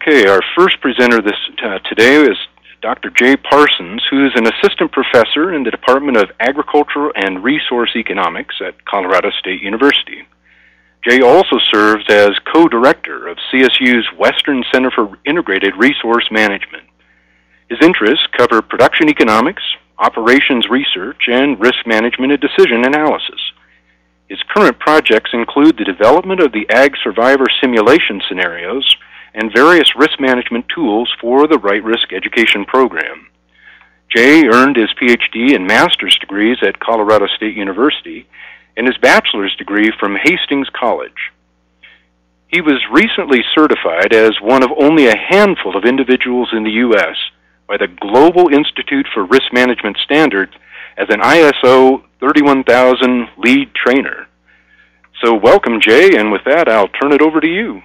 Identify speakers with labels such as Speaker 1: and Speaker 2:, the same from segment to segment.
Speaker 1: Okay, our first presenter today is Dr. Jay Parsons, who is an assistant professor in the Department of Agricultural and Resource Economics at Colorado State University. Jay also serves as co-director of CSU's Western Center for Integrated Resource Management. His interests cover production economics, operations research, and risk management and decision analysis. His current projects include the development of the Ag Survivor simulation scenarios and various risk management tools for the Right Risk Education program. Jay earned his PhD and master's degrees at Colorado State University and his bachelor's degree from Hastings College. He was recently certified as one of only a handful of individuals in the U.S. by the Global Institute for Risk Management Standards as an ISO 31000 lead trainer. So welcome, Jay, and with that, I'll turn it over to you.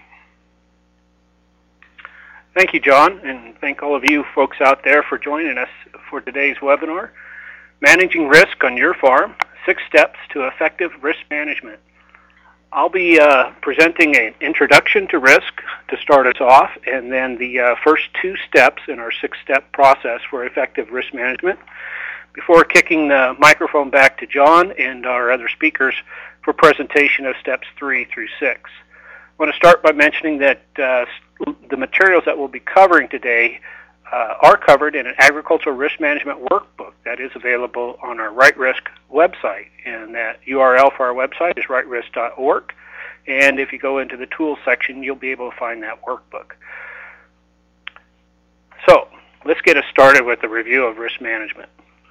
Speaker 2: Thank you, John, and thank all of you folks out there for joining us for today's webinar, Managing Risk on Your Farm, 6 Steps to Effective Risk Management. I'll be presenting an introduction to risk to start us off, and then the first 2 steps in our 6-step process for effective risk management before kicking the microphone back to John and our other speakers for presentation of steps 3 through 6. I want to start by mentioning that the materials that we'll be covering today are covered in an agricultural risk management workbook that is available on our Right Risk website, and that URL for our website is rightrisk.org, and if you go into the tools section, you'll be able to find that workbook. So let's get us started with a review of risk management.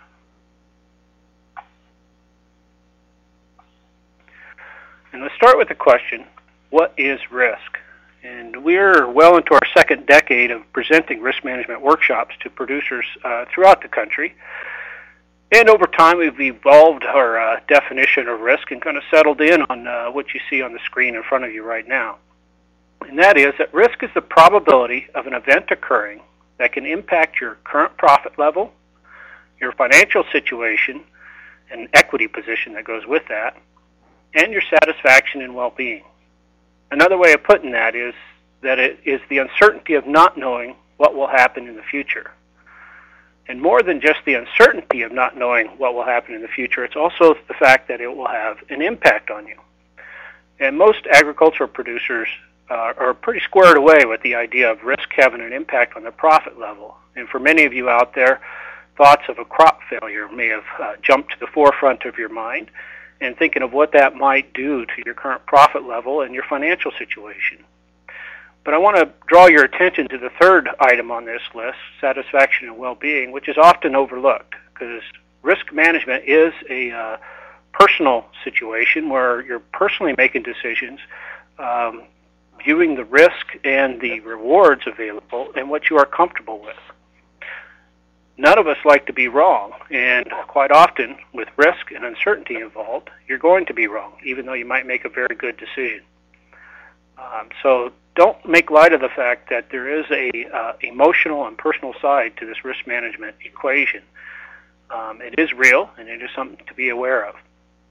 Speaker 2: And let's start with the question, what is risk? And we're well into our 2nd decade of presenting risk management workshops to producers throughout the country. And over time, we've evolved our definition of risk and kind of settled in on what you see on the screen in front of you right now. And that is that risk is the probability of an event occurring that can impact your current profit level, your financial situation, and equity position that goes with that, and your satisfaction and well-being. Another way of putting that is that it is the uncertainty of not knowing what will happen in the future. And more than just the uncertainty of not knowing what will happen in the future, it's also the fact that it will have an impact on you. And most agricultural producers are pretty squared away with the idea of risk having an impact on their profit level. And for many of you out there, thoughts of a crop failure may have jumped to the forefront of your mind, and thinking of what that might do to your current profit level and your financial situation. But I want to draw your attention to the 3rd item on this list, satisfaction and well-being, which is often overlooked, because risk management is a personal situation where you're personally making decisions, viewing the risk and the rewards available and what you are comfortable with. None of us like to be wrong, and quite often, with risk and uncertainty involved, you're going to be wrong, even though you might make a very good decision. So don't make light of the fact that there is a emotional and personal side to this risk management equation. It is real, and it is something to be aware of.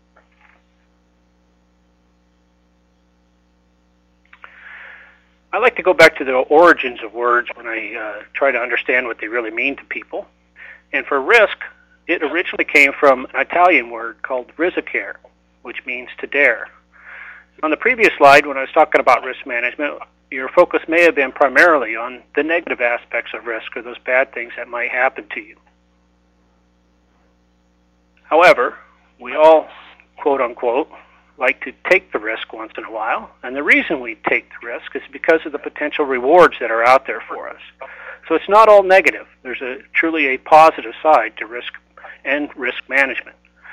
Speaker 2: I like to go back to the origins of words when I try to understand what they really mean to people. And for risk, it originally came from an Italian word called risicare, which means to dare. On the previous slide, when I was talking about risk management, your focus may have been primarily on the negative aspects of risk, or those bad things that might happen to you. However, we all, quote unquote, like to take the risk once in a while, and the reason we take the risk is because of the potential rewards that are out there for us. So it's not all negative. There's truly a positive side to risk and risk management.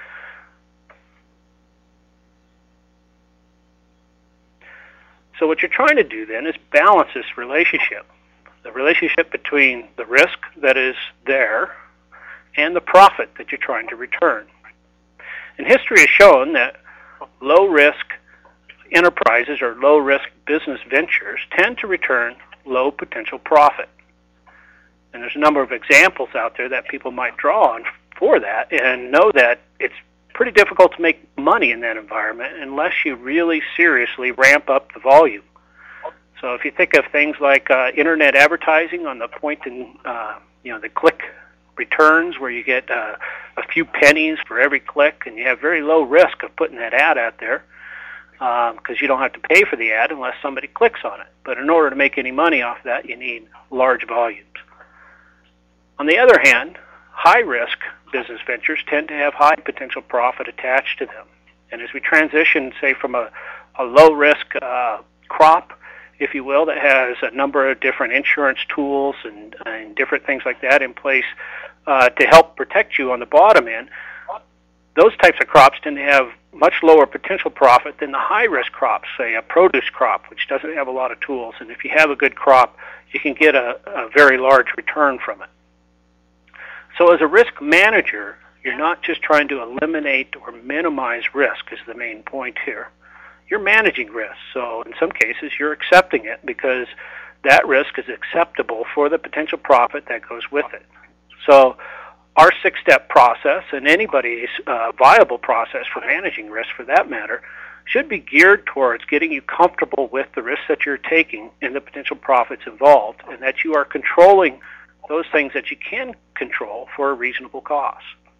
Speaker 2: So what you're trying to do then is balance this relationship, the relationship between the risk that is there and the profit that you're trying to return. And history has shown that low-risk enterprises or low-risk business ventures tend to return low potential profit. And there's a number of examples out there that people might draw on for that, and know that it's pretty difficult to make money in that environment unless you really seriously ramp up the volume. So if you think of things like internet advertising on the point and the click returns, where you get a few pennies for every click, and you have very low risk of putting that ad out there because you don't have to pay for the ad unless somebody clicks on it. But in order to make any money off that, you need large volumes. On the other hand, high-risk business ventures tend to have high potential profit attached to them. And as we transition, say, from a low-risk crop, if you will, that has a number of different insurance tools and different things like that in place to help protect you on the bottom end, those types of crops tend to have much lower potential profit than the high-risk crops, say a produce crop, which doesn't have a lot of tools. And if you have a good crop, you can get a very large return from it. So as a risk manager, you're not just trying to eliminate or minimize risk is the main point here. You're managing risk. So in some cases, you're accepting it because that risk is acceptable for the potential profit that goes with it. So our 6-step process, and anybody's viable process for managing risk for that matter, should be geared towards getting you comfortable with the risks that you're taking and the potential profits involved, and that you are controlling those things that you can control for a reasonable cost.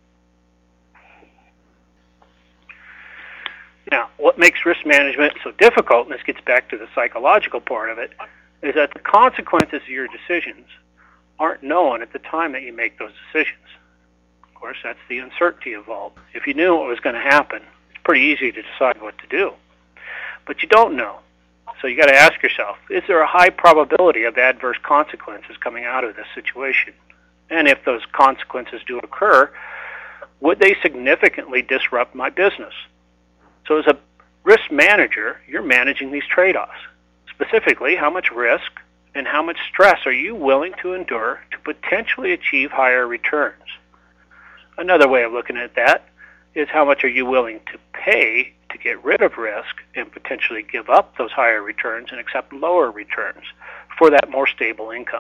Speaker 2: Now, what makes risk management so difficult, and this gets back to the psychological part of it, is that the consequences of your decisions aren't known at the time that you make those decisions. Of course, that's the uncertainty involved. If you knew what was going to happen, it's pretty easy to decide what to do. But you don't know. So you got to ask yourself, is there a high probability of adverse consequences coming out of this situation? And if those consequences do occur, would they significantly disrupt my business? So as a risk manager, you're managing these trade-offs. Specifically, how much risk and how much stress are you willing to endure to potentially achieve higher returns? Another way of looking at that is how much are you willing to pay to get rid of risk and potentially give up those higher returns and accept lower returns for that more stable income.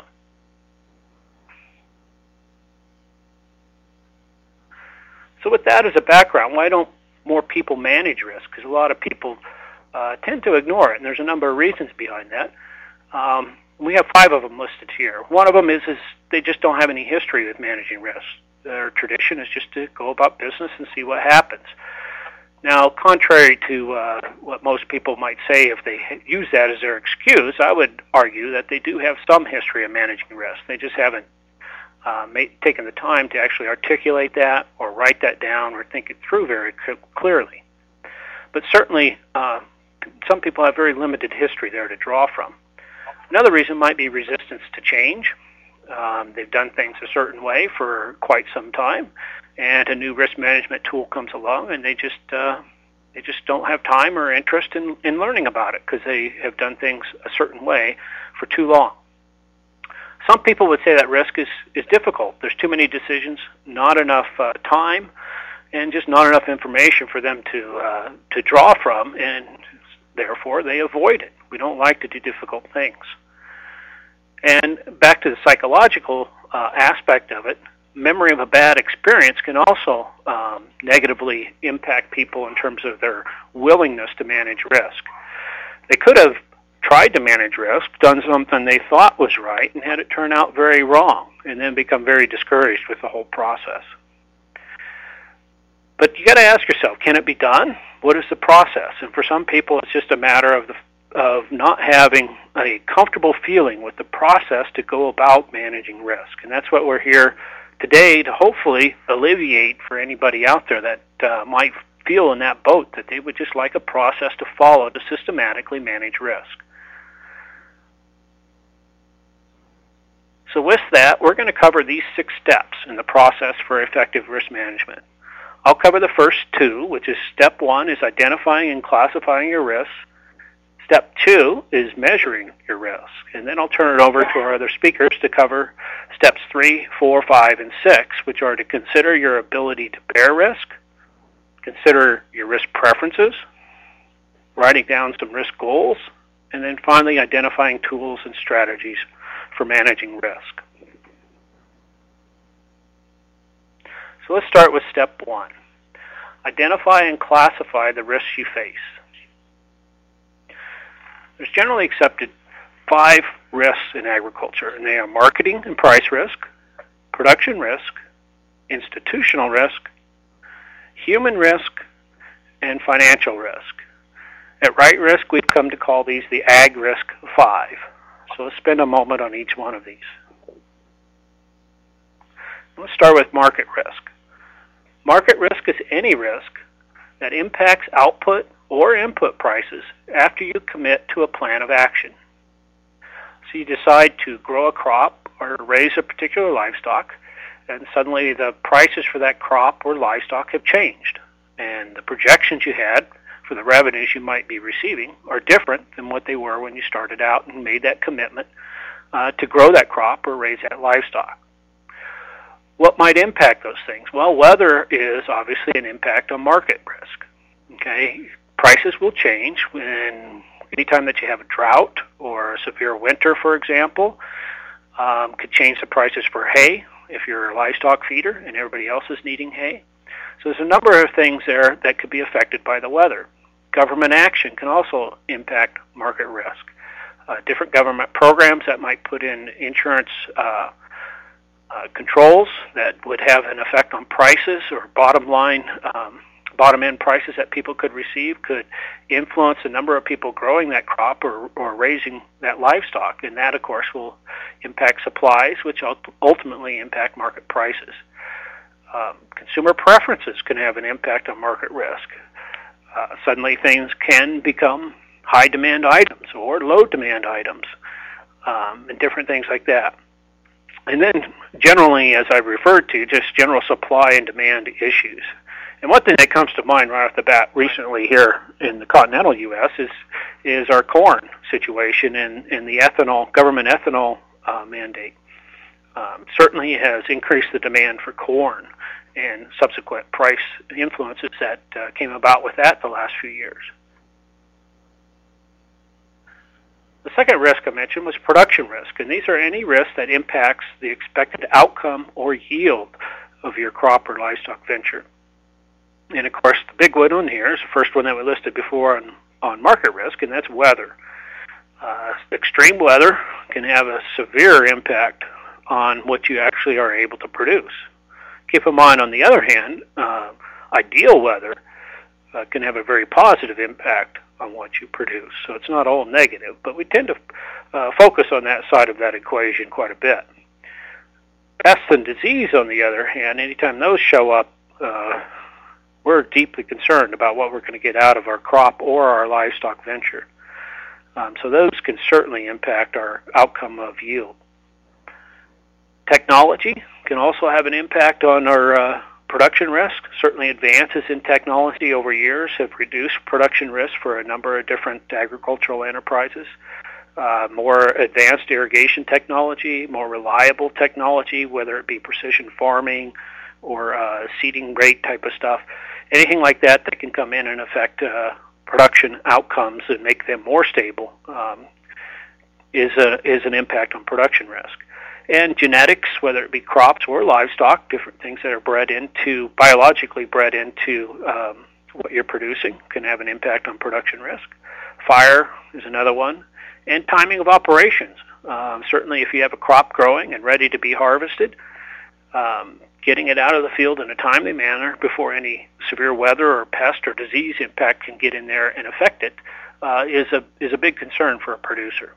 Speaker 2: So with that as a background, why don't more people manage risk? Because a lot of people tend to ignore it, and there's a number of reasons behind that. We have 5 of them listed here. One of them is they just don't have any history with managing risk. Their tradition is just to go about business and see what happens. Now, contrary to what most people might say if they use that as their excuse, I would argue that they do have some history of managing risk. They just haven't taken the time to actually articulate that or write that down or think it through very clearly. But certainly, some people have very limited history there to draw from. Another reason might be resistance to change. They've done things a certain way for quite some time, and a new risk management tool comes along, and they just don't have time or interest in learning about it because they have done things a certain way for too long. Some people would say that risk is difficult. There's too many decisions, not enough time, and just not enough information for them to draw from, and therefore they avoid it. We don't like to do difficult things. And back to the psychological aspect of it, memory of a bad experience can also negatively impact people in terms of their willingness to manage risk. They could have tried to manage risk, done something they thought was right, and had it turn out very wrong, and then become very discouraged with the whole process. But you got to ask yourself, can it be done? What is the process? And for some people, it's just a matter of not having a comfortable feeling with the process to go about managing risk. And that's what we're here today to hopefully alleviate for anybody out there that might feel in that boat, that they would just like a process to follow to systematically manage risk. So with that, we're going to cover these 6 steps in the process for effective risk management. I'll cover the first 2, which is step 1 is identifying and classifying your risks. Step 2 is measuring your risk. And then I'll turn it over to our other speakers to cover steps 3, 4, 5, and 6, which are to consider your ability to bear risk, consider your risk preferences, writing down some risk goals, and then finally identifying tools and strategies for managing risk. So let's start with step 1. Identify and classify the risks you face. There's generally accepted 5 risks in agriculture, and they are marketing and price risk, production risk, institutional risk, human risk, and financial risk. At Right Risk, we've come to call these the Ag Risk 5. So let's spend a moment on each one of these. Let's start with market risk. Market risk is any risk that impacts output or input prices after you commit to a plan of action. So you decide to grow a crop or raise a particular livestock, and suddenly the prices for that crop or livestock have changed, and the projections you had for the revenues you might be receiving are different than what they were when you started out and made that commitment to grow that crop or raise that livestock. What might impact those things? Well, weather is obviously an impact on market risk. Okay, prices will change when anytime that you have a drought or a severe winter, for example, could change the prices for hay if you're a livestock feeder and everybody else is needing hay. So there's a number of things there that could be affected by the weather. Government action can also impact market risk. Different government programs that might put in insurance controls that would have an effect on prices or bottom end prices that people could receive could influence the number of people growing that crop or raising that livestock, and that of course will impact supplies, which ultimately impact market prices. Consumer preferences can have an impact on market risk. Suddenly things can become high demand items or low demand items, and different things like that. And then generally, as I referred to, just general supply and demand issues. And one thing that comes to mind right off the bat recently here in the continental U.S. is our corn situation and the government ethanol mandate. Certainly has increased the demand for corn and subsequent price influences that came about with that the last few years. The second risk I mentioned was production risk, and these are any risk that impacts the expected outcome or yield of your crop or livestock venture. And of course, the big one on here is the first one that we listed before on market risk, and that's weather. Extreme weather can have a severe impact on what you actually are able to produce. Keep in mind, on the other hand, ideal weather can have a very positive impact on what you produce. So it's not all negative, but we tend to focus on that side of that equation quite a bit. Pests and disease, on the other hand, anytime those show up, we're deeply concerned about what we're going to get out of our crop or our livestock venture. So those can certainly impact our outcome of yield. Technology can also have an impact on our production risk. Certainly advances in technology over years have reduced production risk for a number of different agricultural enterprises. More advanced irrigation technology, more reliable technology, whether it be precision farming or seeding rate type of stuff. Anything like that can come in and affect production outcomes and make them more stable is an impact on production risk. And genetics, whether it be crops or livestock, different things that are biologically bred into what you're producing, can have an impact on production risk. Fire is another one. And timing of operations. Certainly if you have a crop growing and ready to be harvested, getting it out of the field in a timely manner before any severe weather or pest or disease impact can get in there and affect it is a big concern for a producer.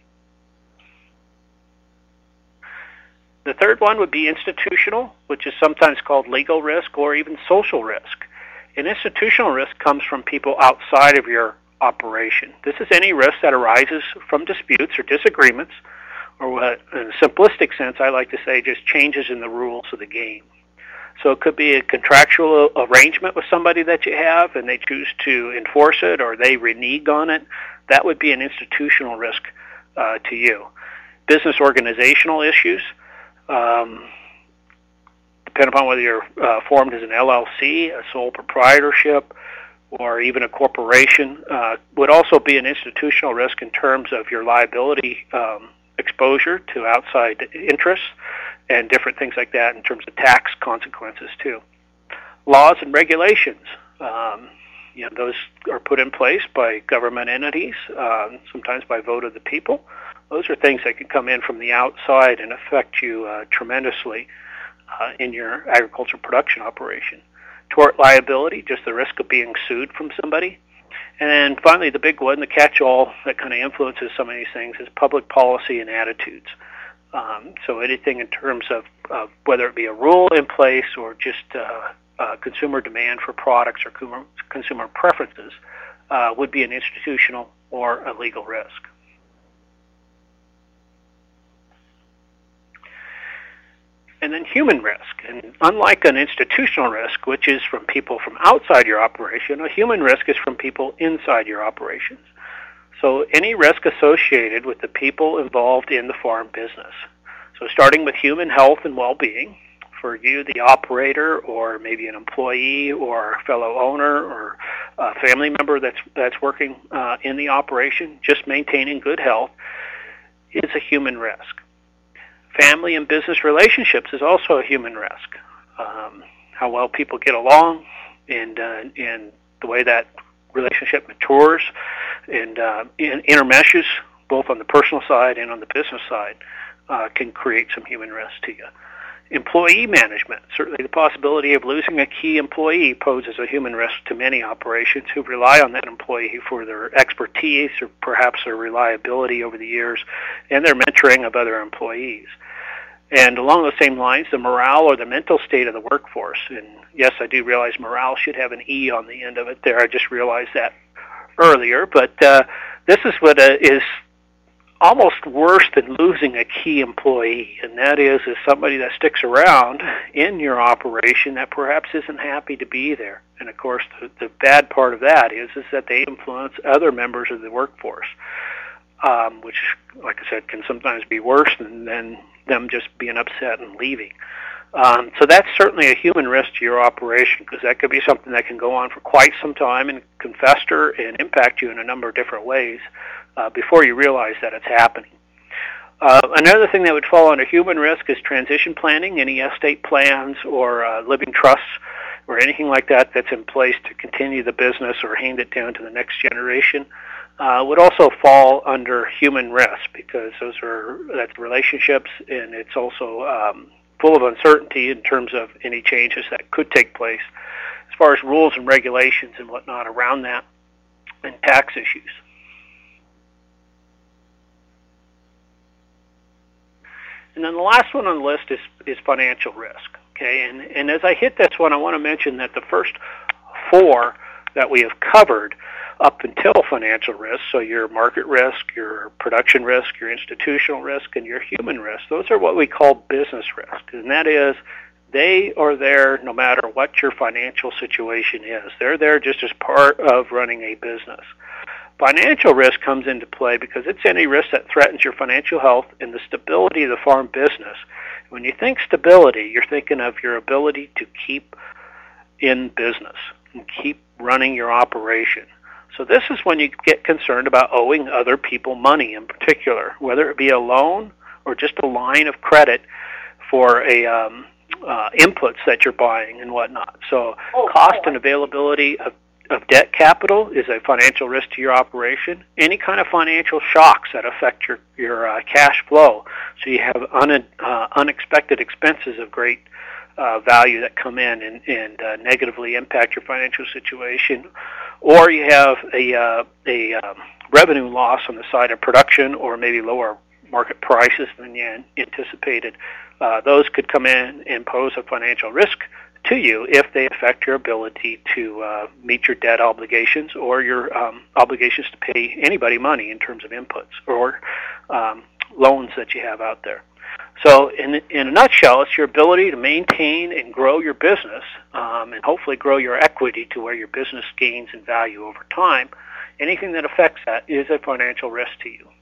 Speaker 2: The third one would be institutional, which is sometimes called legal risk or even social risk. And institutional risk comes from people outside of your operation. This is any risk that arises from disputes or disagreements, or what, in a simplistic sense, I like to say, just changes in the rules of the game. So it could be a contractual arrangement with somebody that you have, and they choose to enforce it, or they renege on it. That would be an institutional risk to you. Business organizational issues. Depending upon whether you're formed as an LLC, a sole proprietorship, or even a corporation, would also be an institutional risk in terms of your liability exposure to outside interests and different things like that in terms of tax consequences too. Laws and regulations, those are put in place by government entities, sometimes by vote of the people. Those are things that can come in from the outside and affect you tremendously in your agriculture production operation. Tort liability, just the risk of being sued from somebody. And then finally, the big one, the catch-all that kind of influences some of these things is public policy and attitudes. So anything in terms of whether it be a rule in place or just consumer demand for products or consumer preferences would be an institutional or a legal risk. And then human risk. And unlike an institutional risk, which is from people from outside your operation, a human risk is from people inside your operations. So any risk associated with the people involved in the farm business. So starting with human health and well-being, for you, the operator, or maybe an employee, or fellow owner, or a family member that's working in the operation, just maintaining good health is a human risk. Family and business relationships is also a human risk. How well people get along, and the way that relationship matures and intermeshes both on the personal side and on the business side can create some human risk to you. Employee management, certainly the possibility of losing a key employee poses a human risk to many operations who rely on that employee for their expertise or perhaps their reliability over the years and their mentoring of other employees. And along those same lines, the morale or the mental state of the workforce. And yes, I do realize morale should have an E on the end of it there. I just realized that earlier. But this is what is almost worse than losing a key employee, and that is somebody that sticks around in your operation that perhaps isn't happy to be there. And of course, the bad part of that is that they influence other members of the workforce, which, like I said, can sometimes be worse than them just being upset and leaving. So that's certainly a human risk to your operation, because that could be something that can go on for quite some time and can fester and impact you in a number of different ways before you realize that it's happening. Another thing that would fall under human risk is transition planning, any estate plans or living trusts or anything like that that's in place to continue the business or hand it down to the next generation. Would also fall under human risk, because that's relationships, and it's also full of uncertainty in terms of any changes that could take place as far as rules and regulations and whatnot around that, and tax issues. And then the last one on the list is financial risk. Okay, and as I hit this one, I want to mention that the first four that we have covered up until financial risk, so your market risk, your production risk, your institutional risk, and your human risk, those are what we call business risk. And that is, they are there no matter what your financial situation is. They're there just as part of running a business. Financial risk comes into play because it's any risk that threatens your financial health and the stability of the farm business. When you think stability, you're thinking of your ability to keep in business and keep running your operation. So this is when you get concerned about owing other people money in particular, whether it be a loan or just a line of credit for inputs that you're buying and whatnot. So cost and availability of debt capital is a financial risk to your operation. Any kind of financial shocks that affect your cash flow. So you have unexpected expenses of great value that come in and negatively impact your financial situation, or you have a revenue loss on the side of production, or maybe lower market prices than you anticipated. Those could come in and pose a financial risk to you if they affect your ability to meet your debt obligations or your obligations to pay anybody money in terms of inputs or loans that you have out there. So in a nutshell, it's your ability to maintain and grow your business and hopefully grow your equity to where your business gains in value over time. Anything that affects that is a financial risk to you.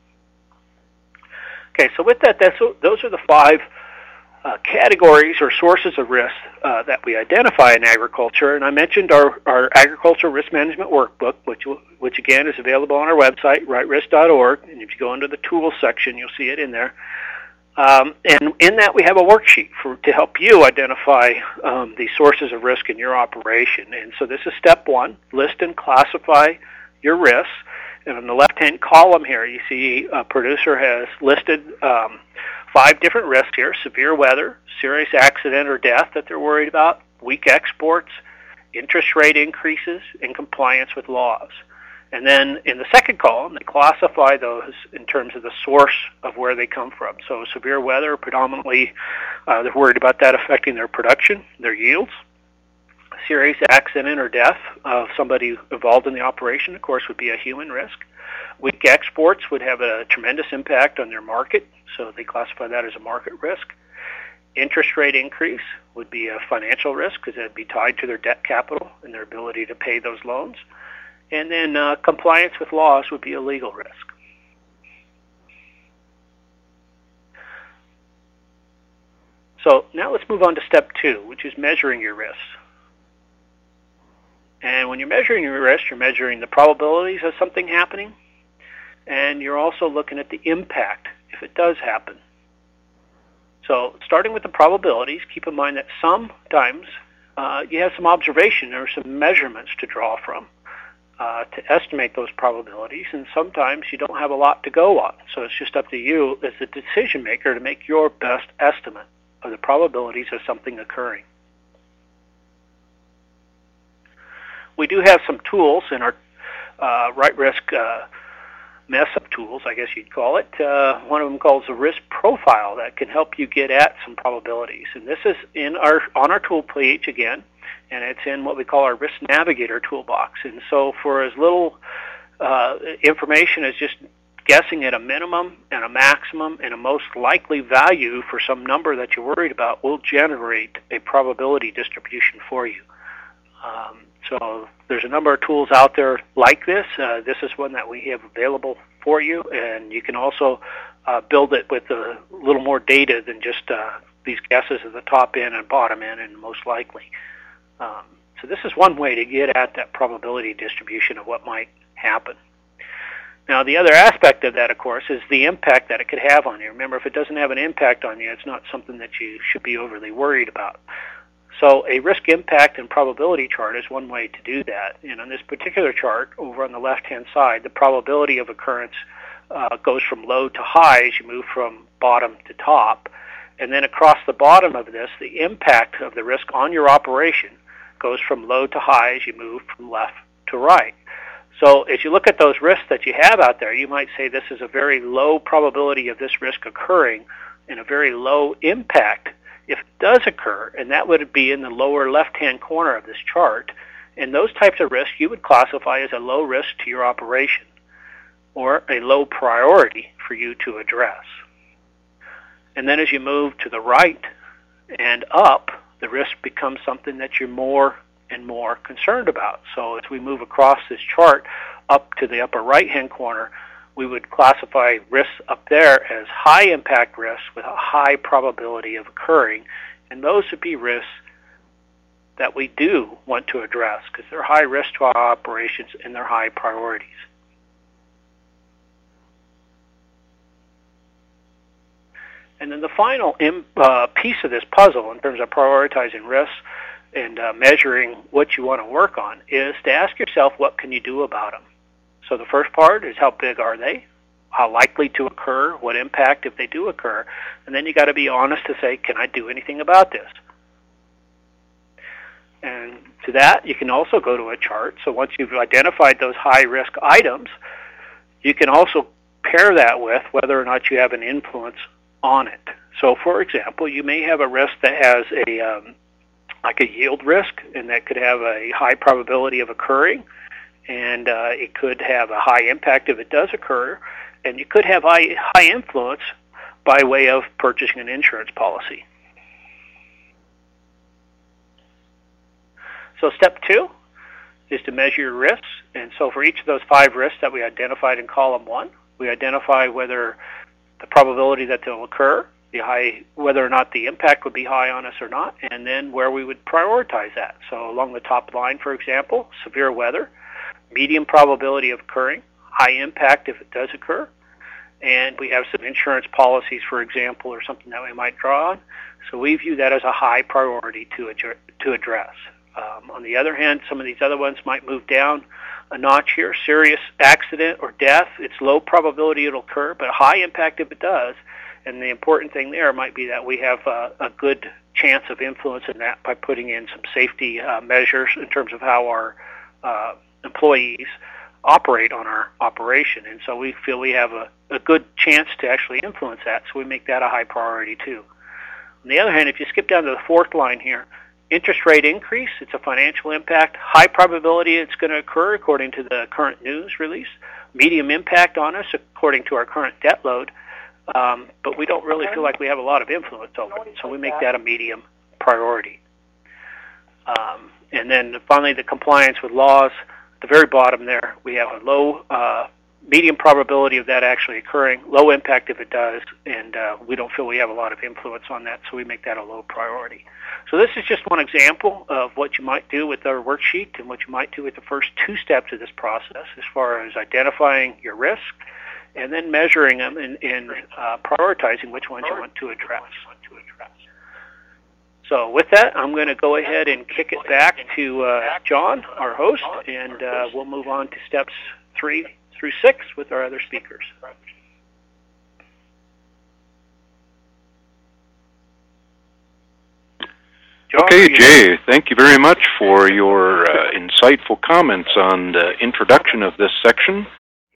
Speaker 2: Okay, so with that, those are the five categories or sources of risk that we identify in agriculture. And I mentioned our agricultural risk management workbook, which again is available on our website, rightrisk.org. And if you go into the tools section, you'll see it in there. And in that, we have a worksheet to help you identify the sources of risk in your operation. And so this is step one: list and classify your risks. And on the left-hand column here, you see a producer has listed 5 different risks here: severe weather, serious accident or death that they're worried about, weak exports, interest rate increases, and compliance with laws. And then in the second column, they classify those in terms of the source of where they come from. So severe weather, predominantly, they're worried about that affecting their production, their yields. Serious accident or death of somebody involved in the operation, of course, would be a human risk. Weak exports would have a tremendous impact on their market, so they classify that as a market risk. Interest rate increase would be a financial risk because it would be tied to their debt capital and their ability to pay those loans. And then compliance with laws would be a legal risk. So now let's move on to step 2, which is measuring your risks. And when you're measuring your risk, you're measuring the probabilities of something happening, and you're also looking at the impact if it does happen. So starting with the probabilities, keep in mind that sometimes you have some observation or some measurements to draw from to estimate those probabilities, and sometimes you don't have a lot to go on. So it's just up to you as the decision maker to make your best estimate of the probabilities of something occurring. We do have some tools in our Right Risk mess of tools, I guess you'd call it. One of them calls the risk profile that can help you get at some probabilities. And this is on our tool page again, and it's in what we call our Risk Navigator toolbox. And so for as little information as just guessing at a minimum and a maximum and a most likely value for some number that you're worried about will generate a probability distribution for you. So there's a number of tools out there like this. This is one that we have available for you, and you can also build it with a little more data than just these guesses at the top end and bottom end and most likely. So this is one way to get at that probability distribution of what might happen. Now, the other aspect of that, of course, is the impact that it could have on you. Remember, if it doesn't have an impact on you, it's not something that you should be overly worried about. So a risk impact and probability chart is one way to do that. And on this particular chart, over on the left-hand side, the probability of occurrence goes from low to high as you move from bottom to top. And then across the bottom of this, the impact of the risk on your operation goes from low to high as you move from left to right. So as you look at those risks that you have out there, you might say this is a very low probability of this risk occurring and a very low impact if it does occur, and that would be in the lower left-hand corner of this chart. And those types of risks you would classify as a low risk to your operation or a low priority for you to address. And then as you move to the right and up, the risk becomes something that you're more and more concerned about. So as we move across this chart up to the upper right-hand corner, we would classify risks up there as high impact risks with a high probability of occurring, and those would be risks that we do want to address because they're high risk to our operations and they're high priorities. And then the final piece of this puzzle in terms of prioritizing risks and measuring what you want to work on is to ask yourself, what can you do about them? So the first part is how big are they? How likely to occur? What impact if they do occur? And then you got to be honest to say, can I do anything about this? And to that, you can also go to a chart. So once you've identified those high-risk items, you can also pair that with whether or not you have an influence on it. So for example, you may have a risk that has like a yield risk, and that could have a high probability of occurring. And it could have a high impact if it does occur, and you could have high influence by way of purchasing an insurance policy. So step 2 is to measure your risks, and so for each of those 5 risks that we identified in column 1, we identify whether the probability that they'll occur, whether or not the impact would be high on us or not, and then where we would prioritize that. So along the top line, for example, severe weather, medium probability of occurring, high impact if it does occur, and we have some insurance policies, for example, or something that we might draw on. So we view that as a high priority to address. On the other hand, some of these other ones might move down a notch here, serious accident or death. It's low probability it'll occur, but high impact if it does. And the important thing there might be that we have a good chance of influencing that by putting in some safety measures in terms of how our employees operate on our operation. And so we feel we have a good chance to actually influence that, so we make that a high priority too. On the other hand, if you skip down to the fourth line here, interest rate increase, it's a financial impact. High probability it's going to occur according to the current news release. Medium impact on us according to our current debt load. But we don't really feel like we have a lot of influence over it, so we make that a medium priority. And then finally, the compliance with laws. At the very bottom there, we have a low, medium probability of that actually occurring, low impact if it does, and we don't feel we have a lot of influence on that, so we make that a low priority. So this is just one example of what you might do with our worksheet and what you might do with the first two steps of this process as far as identifying your risk and then measuring them and prioritizing which ones you want to address. So with that, I'm going to go ahead and kick it back to John, our host, and we'll move on to steps 3 through 6 with our other speakers. John,
Speaker 1: okay, Jay, thank you very much for your insightful comments on the introduction of this section.